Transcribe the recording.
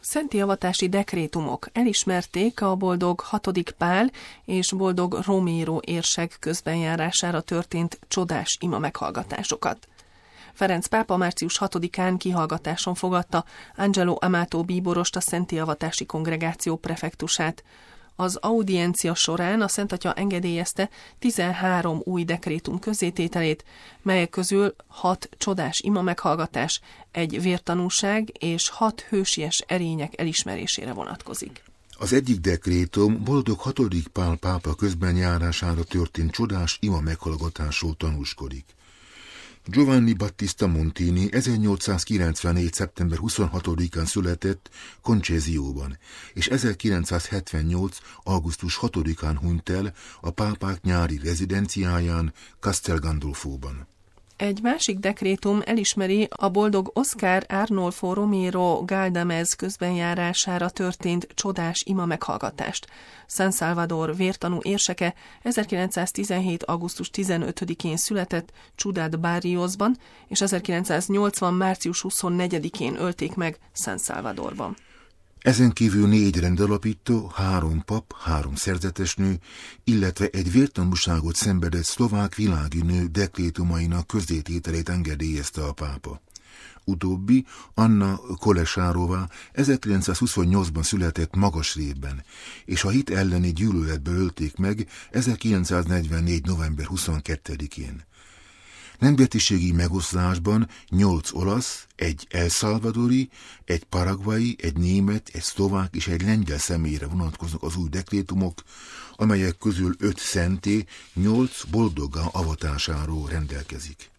Szentijavatási dekrétumok elismerték a boldog 6. Pál és boldog Romero érsek közbenjárására történt csodás ima meghallgatásokat. Ferenc pápa március 6-án kihallgatáson fogadta Angelo Amato bíborost, a Szentijavatási kongregáció prefektusát. Az audiencia során a Szentatya engedélyezte 13 új dekrétum közzétételét, melyek közül 6 csodás ima meghallgatás, egy vértanúság és 6 hősies erények elismerésére vonatkozik. Az egyik dekrétum boldog 6. Pál pápa közbenjárására történt csodás ima meghallgatásról tanúskodik. Giovanni Battista Montini 1894. szeptember 26-án született Concesióban, és 1978. augusztus 6-án hunyt el a pápák nyári rezidenciáján Castel Gandolfóban. Egy másik dekrétum elismeri a boldog Oscar Arnolfo Romero Galdamez közbenjárására történt csodás ima meghallgatást. San Salvador vértanú érseke 1917. augusztus 15-én született Ciudad Barriosban, és 1980. március 24-én ölték meg San Salvadorban. Ezen kívül 4 rendalapító, 3 pap, 3 szerzetesnő, illetve egy vértanúságot szenvedett szlovák világi nő dekrétumainak közzétételét engedélyezte a pápa. Utóbbi, Anna Kolesárová 1928-ban született Magasrévben, és a hit elleni gyűlöletbe ölték meg 1944. november 22-én. Nemzetiségi megoszlásban 8 olasz, egy El Salvadori, egy paraguayi, egy német, egy szlovák és egy lengyel személyre vonatkoznak az új dekrétumok, amelyek közül 5 szenté 8 boldoggá avatásáról rendelkezik.